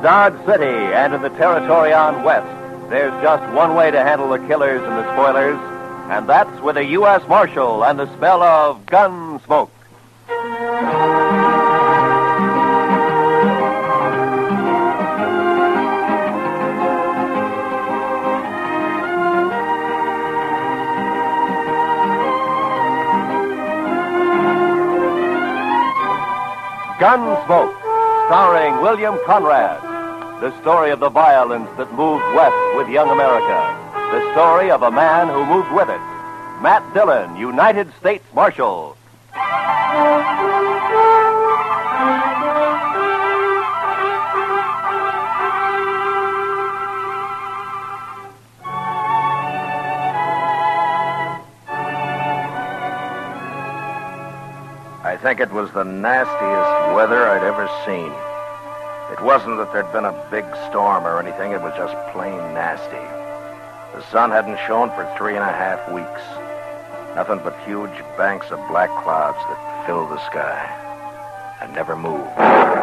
In Dodge City and in the territory on West, there's just one way to handle the killers and the spoilers, and that's with a U.S. Marshal and the smell of gun smoke. Gunsmoke, starring William Conrad. The story of the violence that moved west with young America. The story of a man who moved with it. Matt Dillon, United States Marshal. I think it was the nastiest weather I'd ever seen. It wasn't that there'd been a big storm or anything. It was just plain nasty. The sun hadn't shone for 3.5 weeks. Nothing but huge banks of black clouds that filled the sky and never moved.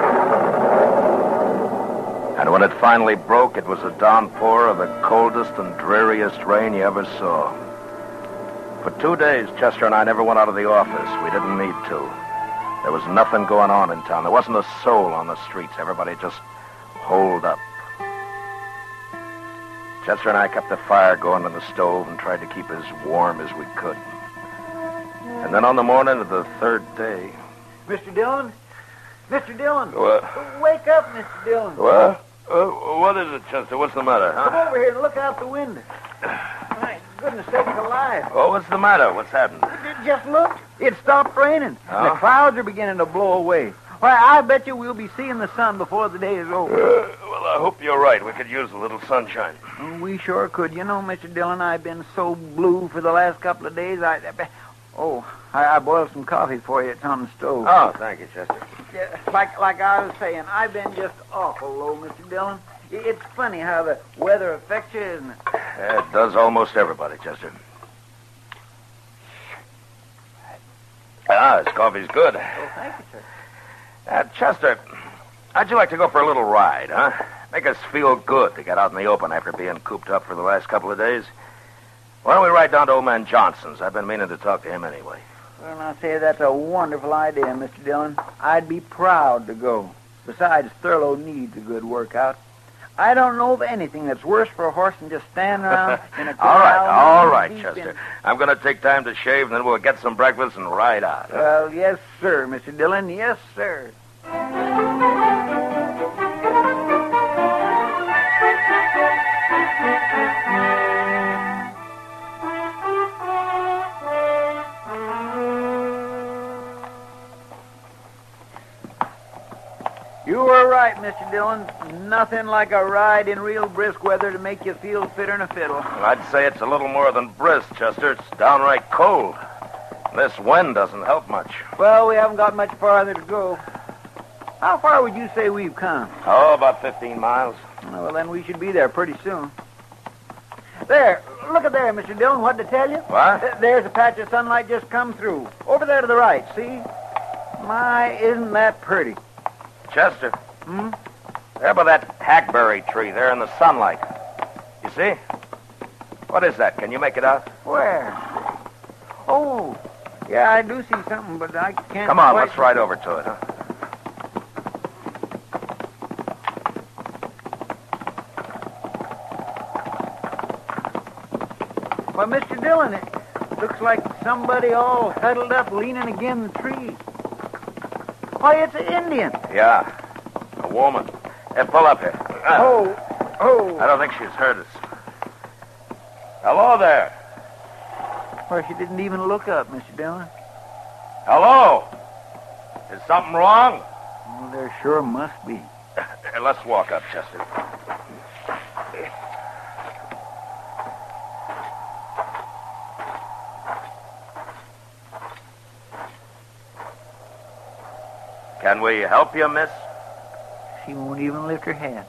And when it finally broke, it was a downpour of the coldest and dreariest rain you ever saw. For 2 days, Chester and I never went out of the office. We didn't need to. There was nothing going on in town. There wasn't a soul on the streets. Everybody just holed up. Chester and I kept the fire going on the stove and tried to keep as warm as we could. And then on the morning of the third day... Mr. Dillon? Mr. Dillon! What? Wake up, Mr. Dillon. What? What is it, Chester? What's the matter, huh? Come over here and look out the window. My goodness sakes alive. Oh, what's the matter? What's happened? Just look. It stopped raining. Oh? The clouds are beginning to blow away. Why, I bet you we'll be seeing the sun before the day is over. Well, I hope you're right. We could use a little sunshine. Oh, we sure could. You know, Mr. Dillon, I've been so blue for the last couple of days. I boiled some coffee for you. It's on the stove. Oh, thank you, Chester. Yeah, like I was saying, I've been just awful low, Mr. Dillon. It's funny how the weather affects you, isn't it? Yeah, it does almost everybody, Chester. This coffee's good. Oh, thank you, sir. Chester, how'd you like to go for a little ride, huh? Make us feel good to get out in the open after being cooped up for the last couple of days. Why don't we ride down to old man Johnson's? I've been meaning to talk to him anyway. Well, I'll say that's a wonderful idea, Mr. Dillon. I'd be proud to go. Besides, Thurlow needs a good workout. I don't know of anything that's worse for a horse than just standing around in a corral. All right, Chester. I'm going to take time to shave, and then we'll get some breakfast and ride out. Well, yes, sir, Mr. Dillon. Yes, sir. You were right, Mr. Dillon. Nothing like a ride in real brisk weather to make you feel fitter than a fiddle. Well, I'd say it's a little more than brisk, Chester. It's downright cold. This wind doesn't help much. Well, we haven't got much farther to go. How far would you say we've come? Oh, about 15 miles. Well, then we should be there pretty soon. There. Look at there, Mr. Dillon. What to tell you? What? There's a patch of sunlight just come through. Over there to the right, see? My, isn't that pretty? Chester. There by that hackberry tree there in the sunlight. You see? What is that? Can you make it out? Where? Oh, yeah, I do see something, but I can't... Come on, quite... let's ride over to it, huh? Well, Mr. Dillon, it looks like somebody all huddled up leaning against the tree. Why, it's an Indian. Yeah, a woman. Hey, pull up here. Oh. I don't think she's heard us. Hello there. Well, she didn't even look up, Mr. Dillon. Hello. Is something wrong? Well, there sure must be. Let's walk up, Chester. Can we help you, miss? She won't even lift her head.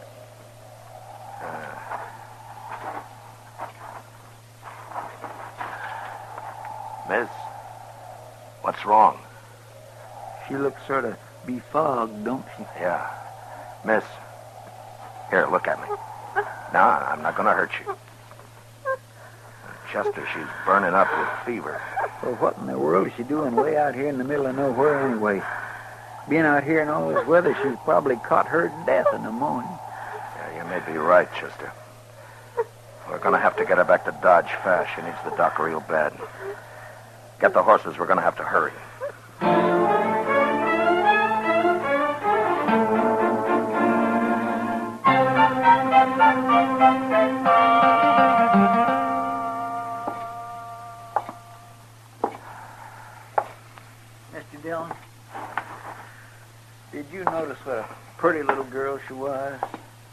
Miss, what's wrong? She looks sort of befogged, don't she? Yeah. Miss, Here, look at me. No, I'm not going to hurt you. Chester, she's burning up with fever. Well, what in the world is she doing way out here in the middle of nowhere anyway? Being out here in all this weather, she's probably caught her death in the morning. Yeah, you may be right, Chester. We're going to have to get her back to Dodge fast. She needs the doc real bad. Get the horses. We're going to have to hurry. Mr. Dillon, did you notice what a pretty little girl she was?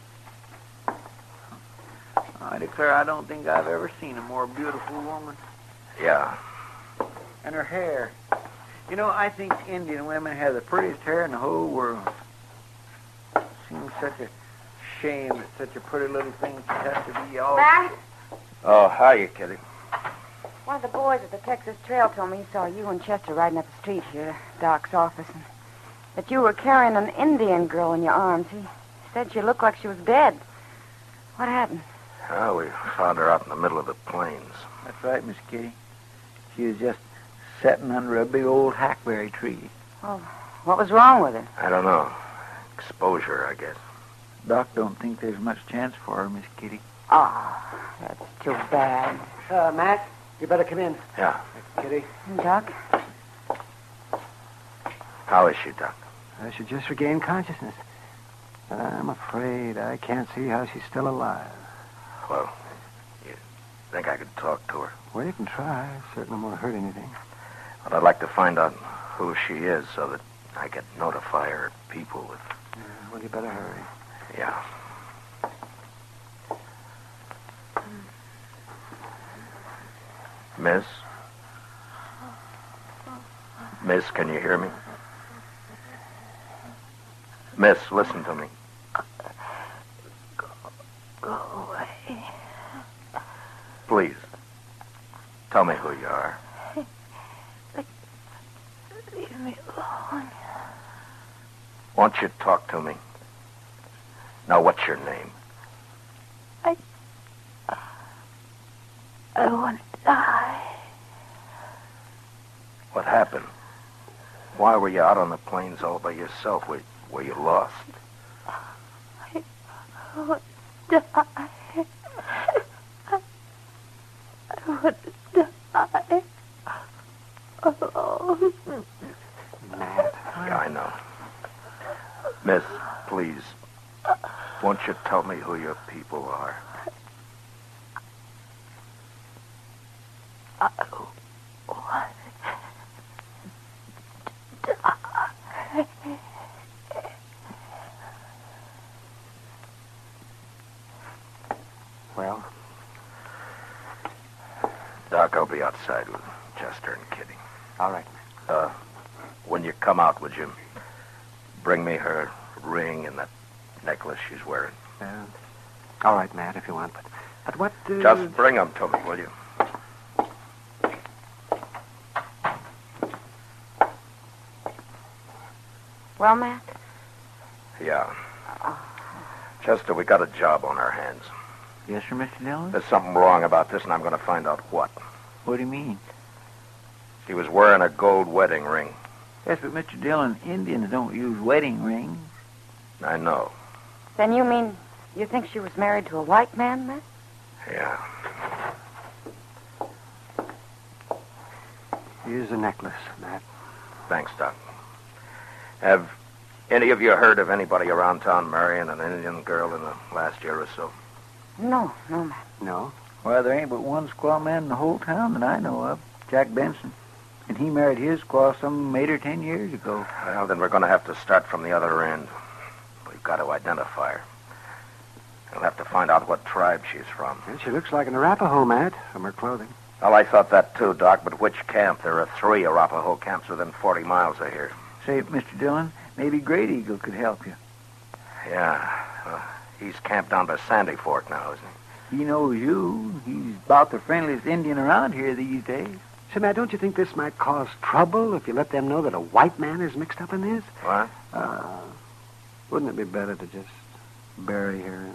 I declare I don't think I've ever seen a more beautiful woman. Yeah. And her hair. You know, I think Indian women have the prettiest hair in the whole world. Seems such a shame that such a pretty little thing should have to be all... Matt, Oh, hiya, Kitty. one of the boys at the Texas Trail told me he saw you and Chester riding up the street here to Doc's office, and that you were carrying an Indian girl in your arms. He said she looked like she was dead. What happened? Oh, we found her out in the middle of the plains. That's right, Miss Kitty. She was just sitting under a big old hackberry tree. Well, what was wrong with her? I don't know. Exposure, I guess. Doc don't think there's much chance for her, Miss Kitty. Oh, that's too bad. Matt, you better come in. Yeah. Kitty. Doc? How is she, Doc? She just regained consciousness. I'm afraid I can't see how she's still alive. Well, you think I could talk to her? Well, you can try. Certainly won't hurt anything. But I'd like to find out who she is so that I can notify her people if... Well, you better hurry. Yeah. Miss? Miss, can you hear me? Miss, listen to me. Go away. Please. Tell me who you are. Leave me alone. Won't you talk to me? Now, what's your name? I want to die. What happened? Why were you out on the plains all by yourself? Were you lost? I want to die. I want to die. Alone. Matt. Yeah, I know. Miss, please, won't you tell me who your people are? I want to die. Well? Doc, I'll be outside with Chester and Kitty. All right. When you come out, would you bring me her ring and that necklace she's wearing? All right, Matt, if you want. But what... Just bring them to me, will you? Well, Matt? Yeah. Chester, we got a job on our hands. Yes, sir, Mr. Dillon? There's something wrong about this, and I'm going to find out what. What do you mean? She was wearing a gold wedding ring. Yes, but Mr. Dillon, Indians don't use wedding rings. I know. Then you mean you think she was married to a white man, Matt? Yeah. Here's the necklace, Matt. Thanks, Doc. Have any of you heard of anybody around town marrying an Indian girl in the last year or so? No, Matt. No? Well, there ain't but one squaw man in the whole town that I know of, Jack Benson. And he married his squaw some 8 or 10 years ago. Well, then we're going to have to start from the other end. We've got to identify her. We'll have to find out what tribe she's from. Well, she looks like an Arapaho, Matt, from her clothing. Well, I thought that too, Doc, but which camp? There are 3 Arapaho camps within 40 miles of here. Say, Mr. Dillon, maybe Great Eagle could help you. Yeah. He's camped down by Sandy Fork now, isn't he? He knows you. He's about the friendliest Indian around here these days. Say, Matt, don't you think this might cause trouble if you let them know that a white man is mixed up in this? What? Wouldn't it be better to just bury her.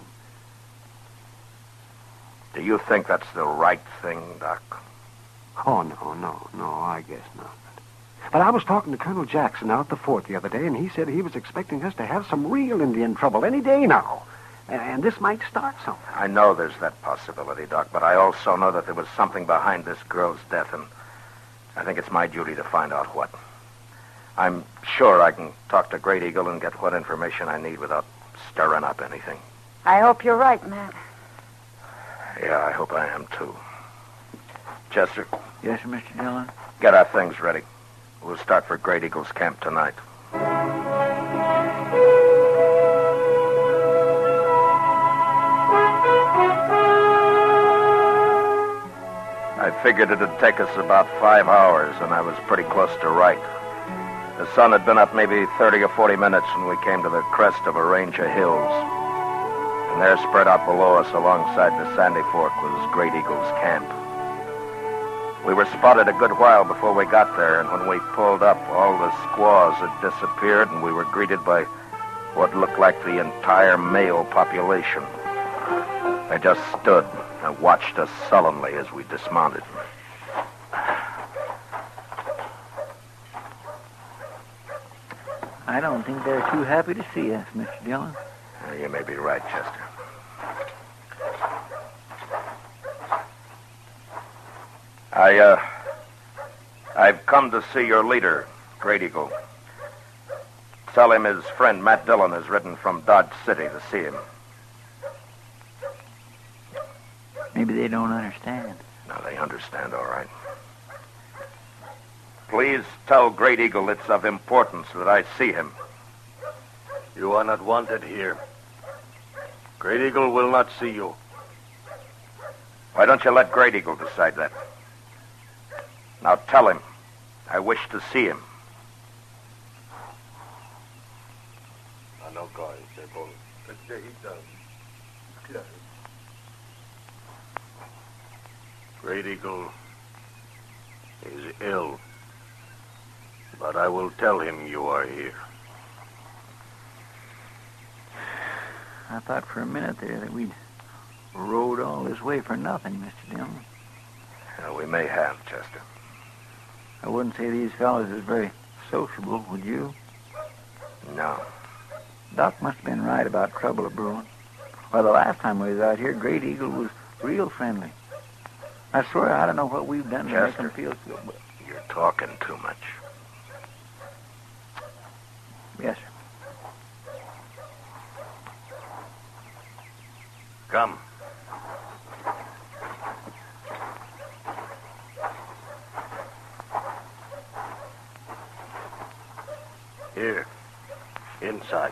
Do you think that's the right thing, Doc? Oh, no, I guess not. But I was talking to Colonel Jackson out at the fort the other day, and he said he was expecting us to have some real Indian trouble any day now. And this might start something. I know there's that possibility, Doc, but I also know that there was something behind this girl's death, and I think it's my duty to find out what. I'm sure I can talk to Great Eagle and get what information I need without stirring up anything. I hope you're right, Matt. Yeah, I hope I am, too. Chester? Yes, sir, Mr. Dillon? Get our things ready. We'll start for Great Eagle's camp tonight. I figured it'd take us about 5 hours, and I was pretty close to right. The sun had been up maybe 30 or 40 minutes when we came to the crest of a range of hills. And there, spread out below us alongside the Sandy Fork, was Great Eagle's camp. We were spotted a good while before we got there, and when we pulled up, all the squaws had disappeared, and we were greeted by what looked like the entire male population. They just stood and watched us sullenly as we dismounted. I don't think they're too happy to see us, Mr. Dillon. You may be right, Chester. I've come to see your leader, Great Eagle. Tell him his friend Matt Dillon has ridden from Dodge City to see him. Maybe they don't understand. No, they understand, all right. Please tell Great Eagle it's of importance that I see him. You are not wanted here. Great Eagle will not see you. Why don't you let Great Eagle decide that? Now tell him I wish to see him. Great Eagle is ill, but I will tell him you are here. I thought for a minute there that we'd rode all this way for nothing, Mr. Dillon. We may have, Chester. I wouldn't say these fellows is very sociable, would you? No. Doc must have been right about trouble brewing. Well, the last time we was out here, Great Eagle was real friendly. I swear I don't know what we've done to make him feel so. But... You're talking too much. Yes, sir. Come. Here. Inside.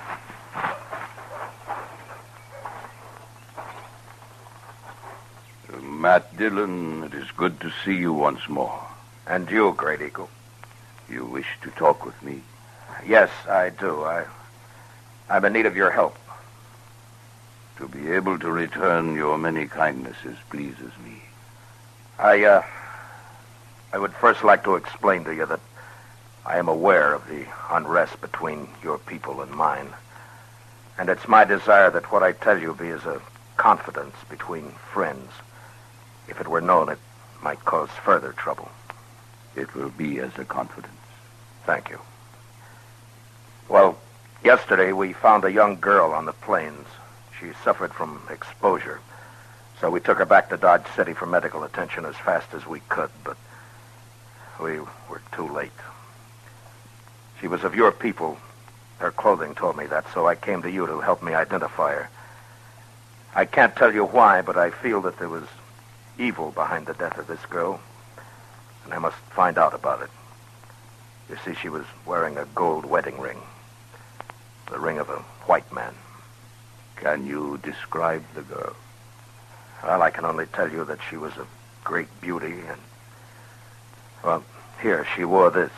Matt Dillon, it is good to see you once more. And you, Great Eagle. You wish to talk with me? Yes, I do. I'm in need of your help. To be able to return your many kindnesses pleases me. I would first like to explain to you that I am aware of the unrest between your people and mine. And it's my desire that what I tell you be as a confidence between friends. If it were known, it might cause further trouble. It will be as a confidence. Thank you. Well, yesterday we found a young girl on the plains. She suffered from exposure. So we took her back to Dodge City for medical attention as fast as we could, but we were too late. She was of your people. Her clothing told me that, so I came to you to help me identify her. I can't tell you why, but I feel that there was evil behind the death of this girl, and I must find out about it. You see, she was wearing a gold wedding ring, the ring of a white man. Can you describe the girl? Well, I can only tell you that she was of great beauty, and, well, here, she wore this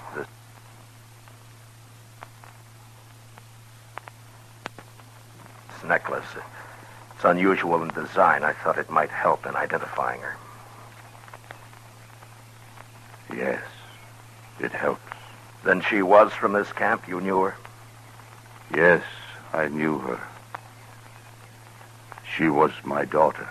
necklace. It's unusual in design. I thought it might help in identifying her. Yes, it helps. Then she was from this camp? You knew her? Yes, I knew her. She was my daughter.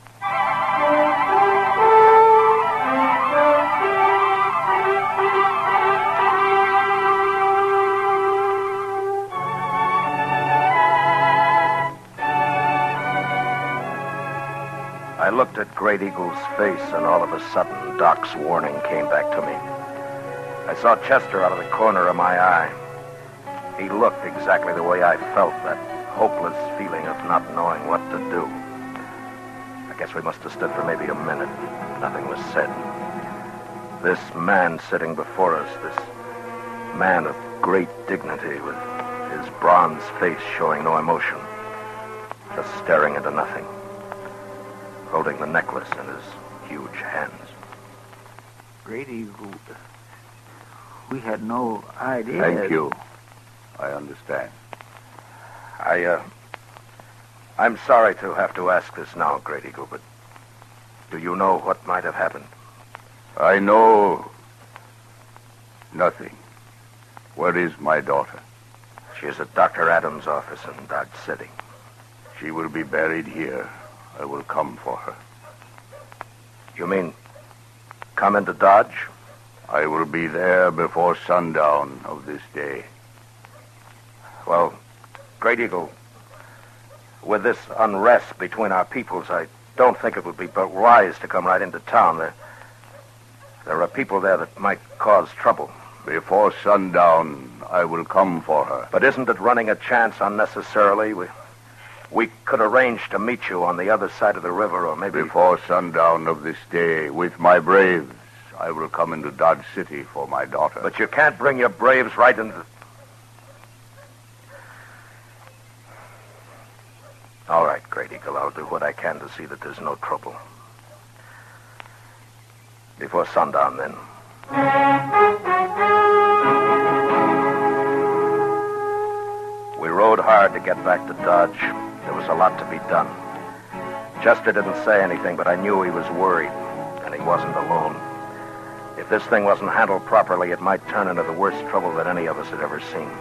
I looked at Great Eagle's face, and all of a sudden, Doc's warning came back to me. I saw Chester out of the corner of my eye. He looked exactly the way I felt, that hopeless feeling of not knowing what to do. I guess we must have stood for maybe a minute. Nothing was said. This man sitting before us, this man of great dignity with his bronze face showing no emotion, just staring into nothing, holding the necklace in his huge hands. Great Eagle, we had no idea. Thank you. I understand. I'm sorry to have to ask this now, Great Eagle, but do you know what might have happened? I know nothing. Where is my daughter? She is at Dr. Adams' office in Dodge City. She will be buried here. I will come for her. You mean come into Dodge? I will be there before sundown of this day. Well, Great Eagle, with this unrest between our peoples, I don't think it would be but wise to come right into town. There are people there that might cause trouble. Before sundown, I will come for her. But isn't it running a chance unnecessarily? We could arrange to meet you on the other side of the river, or maybe... Before sundown of this day, with my braves, I will come into Dodge City for my daughter. But you can't bring your braves right into... All right, Great Eagle, I'll do what I can to see that there's no trouble. Before sundown, then. We rode hard to get back to Dodge. There was a lot to be done. Chester didn't say anything, but I knew he was worried, and he wasn't alone. If this thing wasn't handled properly, it might turn into the worst trouble that any of us had ever seen.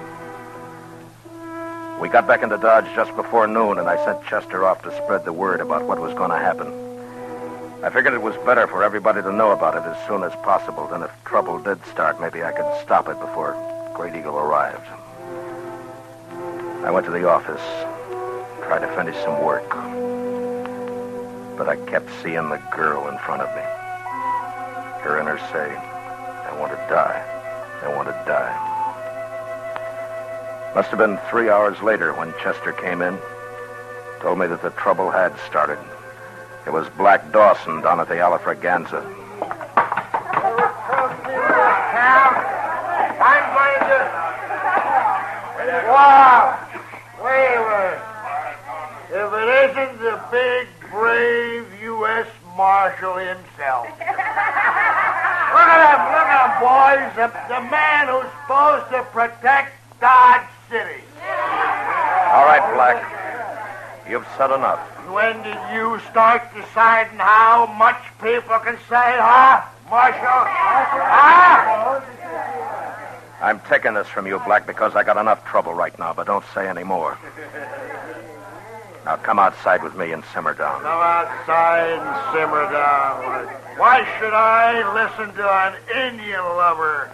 We got back into Dodge just before noon, and I sent Chester off to spread the word about what was going to happen. I figured it was better for everybody to know about it as soon as possible. Then if trouble did start, maybe I could stop it before Great Eagle arrived. I went to the office, tried to finish some work. But I kept seeing the girl in front of me. Hearing her say, I want to die. I want to die. Must have been 3 hours later when Chester came in, told me that the trouble had started. It was Black Dawson down at the Alafraganza. I'm going to... Wow! Wait a minute. If it isn't the big, brave U.S. Marshal himself. Look at him, boys. The man who's supposed to protect Dodge City. All right, Black. You've said enough. When did you start deciding how much people can say, huh, Marshal? Huh? I'm taking this from you, Black, because I got enough trouble right now, but don't say any more. Now come outside with me and simmer down. Come outside and simmer down. Why should I listen to an Indian lover?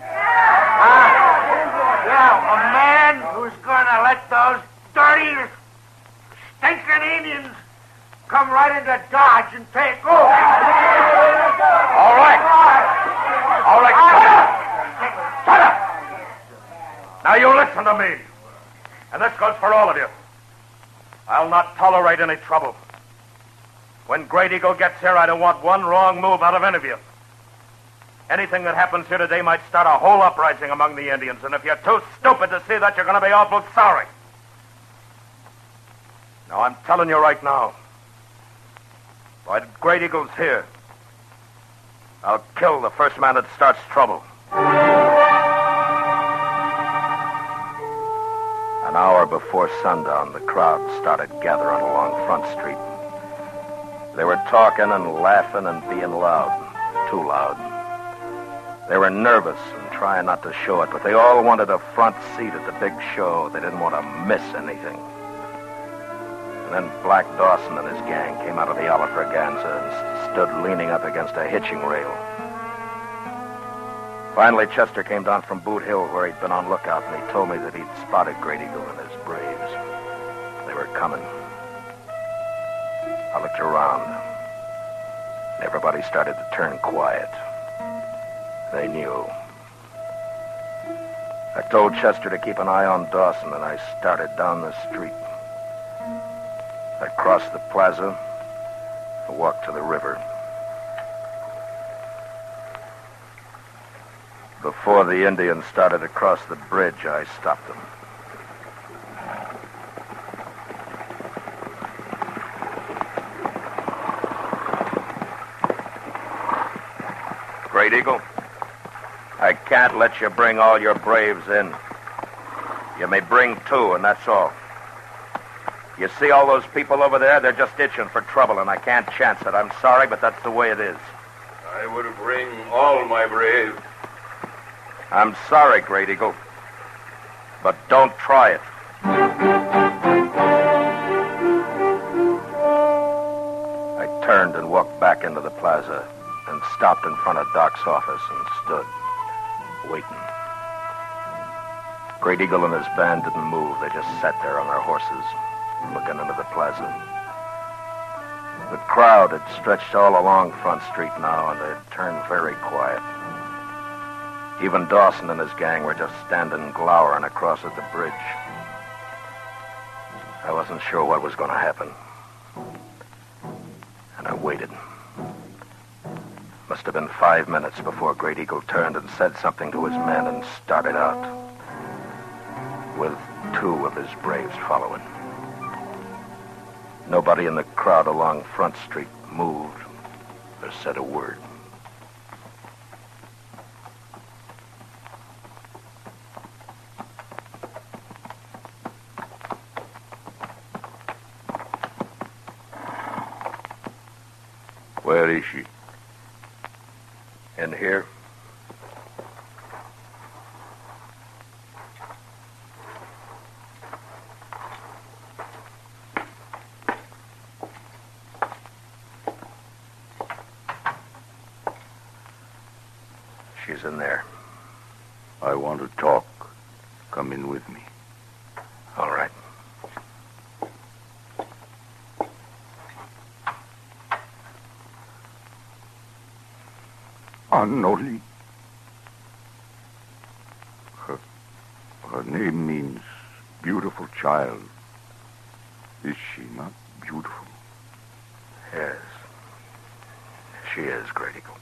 Yeah, a man who's going to let those dirty, stinking Indians come right into Dodge and take over. All right. All right, shut up. Now you listen to me. And this goes for all of you. I'll not tolerate any trouble. When Great Eagle gets here, I don't want one wrong move out of any of you. Anything that happens here today might start a whole uprising among the Indians, and if you're too stupid to see that, you're going to be awful sorry. Now, I'm telling you right now, while Great Eagle's here, I'll kill the first man that starts trouble. An hour before sundown, the crowd started gathering along Front Street. They were talking and laughing and being loud, too loud. They were nervous and trying not to show it, but they all wanted a front seat at the big show. They didn't want to miss anything. And then Black Dawson and his gang came out of the Alafraganza and stood leaning up against a hitching rail. Finally, Chester came down from Boot Hill where he'd been on lookout, and he told me that he'd spotted Great Eagle and his braves. They were coming. I looked around. Everybody started to turn quiet. They knew. I told Chester to keep an eye on Dawson, and I started down the street. I crossed the plaza and walked to the river. Before the Indians started to cross the bridge, I stopped them. Great Eagle, I can't let you bring all your braves in. You may bring 2, and that's all. You see all those people over there? They're just itching for trouble, and I can't chance it. I'm sorry, but that's the way it is. I would bring all my braves. I'm sorry, Great Eagle, but don't try it. I turned and walked back into the plaza and stopped in front of Doc's office and stood, waiting. Great Eagle and his band didn't move. They just sat there on their horses, looking into the plaza. The crowd had stretched all along Front Street now, and they'd turned very quiet. Even Dawson and his gang were just standing glowering across at the bridge. I wasn't sure what was going to happen. And I waited. Must have been 5 minutes before Great Eagle turned and said something to his men and started out, with 2 of his braves following. Nobody in the crowd along Front Street moved or said a word. Where is she? In here. She's in there. I want to talk. Come in with me. All right. Anoli. Her name means beautiful child. Is she not beautiful? Yes. She is, Great Eagle.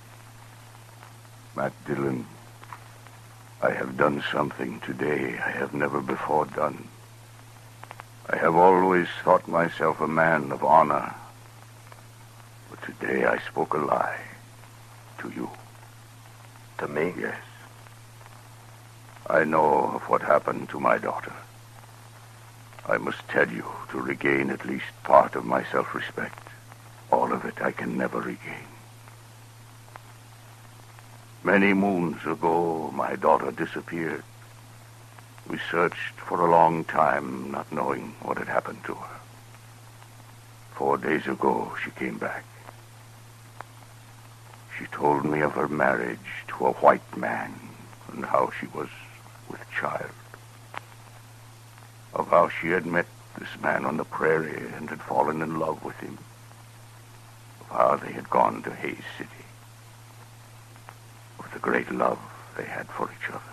Matt Dillon, I have done something today I have never before done. I have always thought myself a man of honor. But today I spoke a lie. To you. To me? Yes. I know of what happened to my daughter. I must tell you to regain at least part of my self-respect. All of it I can never regain. Many moons ago, my daughter disappeared. We searched for a long time, not knowing what had happened to her. 4 days ago, she came back. She told me of her marriage to a white man and how she was with child. Of how she had met this man on the prairie and had fallen in love with him. Of how they had gone to Hays City. Of the great love they had for each other.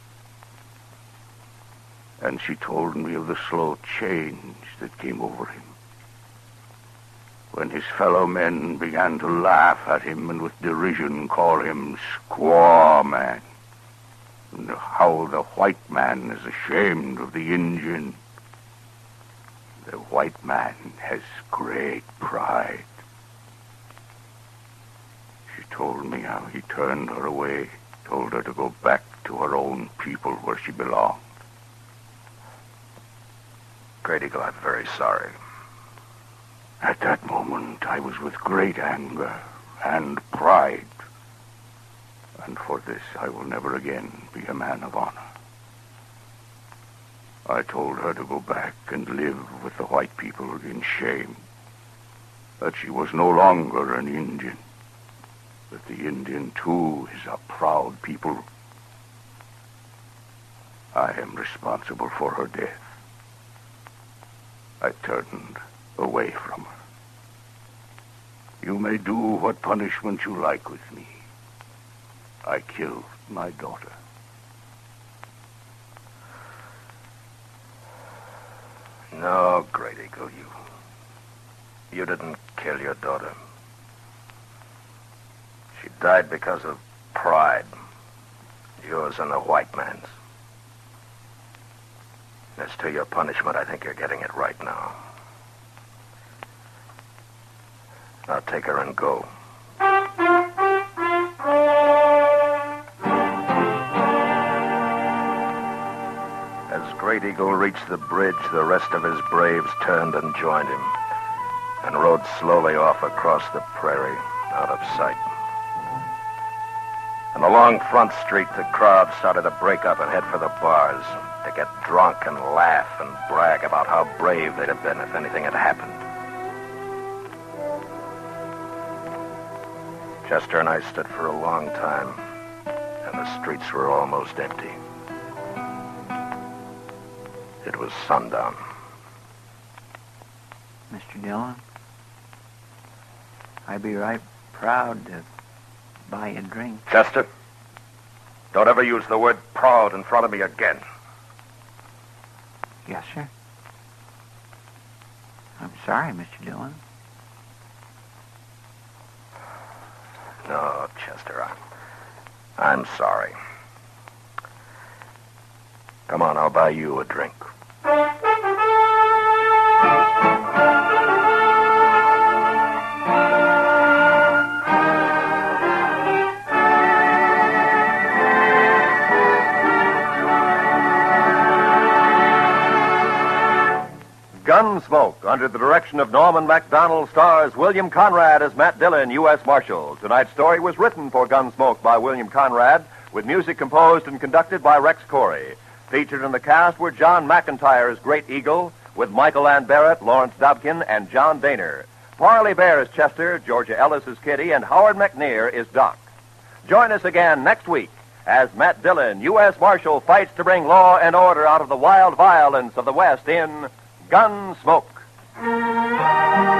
And she told me of the slow change that came over him. When his fellow men began to laugh at him and with derision call him Squaw Man. And how the white man is ashamed of the Indian. The white man has great pride. She told me how he turned her away, told her to go back to her own people where she belonged. Great Eagle, I'm very sorry. At that moment, I was with great anger and pride. And for this, I will never again be a man of honor. I told her to go back and live with the white people in shame. That she was no longer an Indian. That the Indian, too, is a proud people. I am responsible for her death. I turned away from her. You may do what punishment you like with me. I killed my daughter. No, Great Eagle, you didn't kill your daughter. She died because of pride. Yours and the white man's. As to your punishment, I think you're getting it right now. Now take her and go. As Great Eagle reached the bridge, the rest of his braves turned and joined him and rode slowly off across the prairie, out of sight. And along Front Street, the crowd started to break up and head for the bars to get drunk and laugh and brag about how brave they'd have been if anything had happened. Chester and I stood for a long time, and the streets were almost empty. It was sundown. Mr. Dillon, I'd be right proud to buy you a drink. Chester, don't ever use the word proud in front of me again. Yes, sir. I'm sorry, Mr. Dillon. No, Chester, I'm sorry. Come on, I'll buy you a drink. Gunsmoke, under the direction of Norman Macdonald, stars William Conrad as Matt Dillon, U.S. Marshal. Tonight's story was written for Gunsmoke by William Conrad, with music composed and conducted by Rex Corey. Featured in the cast were John McIntyre as Great Eagle, with Michael Ann Barrett, Lawrence Dobkin, and John Daner. Parley Bear is Chester, Georgia Ellis is Kitty, and Howard McNear is Doc. Join us again next week as Matt Dillon, U.S. Marshal, fights to bring law and order out of the wild violence of the West in Gunsmoke.